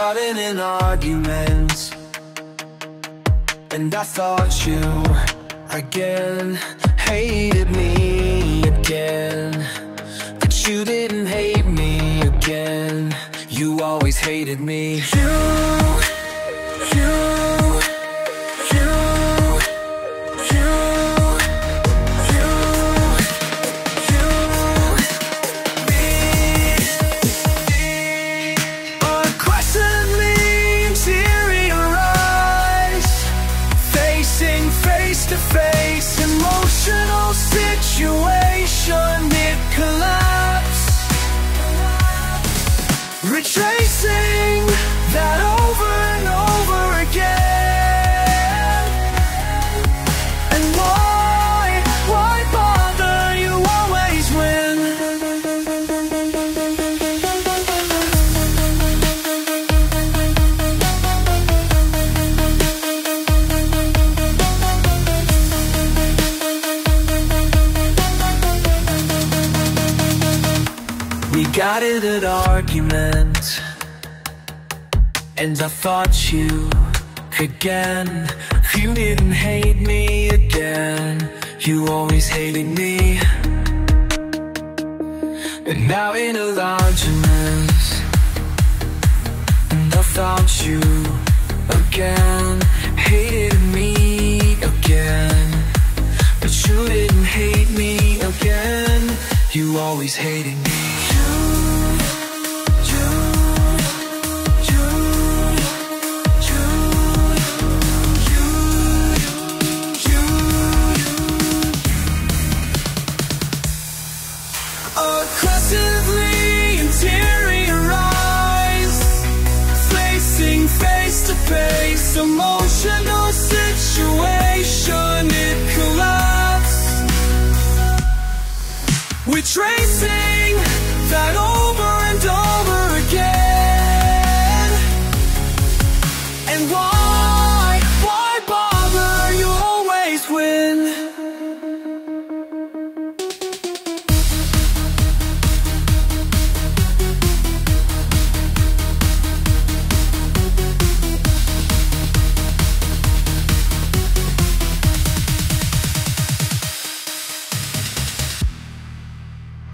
got in an argument, and I thought you again hated me again, but you didn't hate me again. You always hated me. Face emotional situation, it collapsed. Retracing that over and over again. And why bother? You always win. We got in an argument, and I thought you again. You didn't hate me again. You always hated me. And now in an argument, and I thought you again hated me again, but you didn't hate me again. You always hated me. Aggressively interiorize, facing face to face, emotional situation, it collapsed. We're tracing that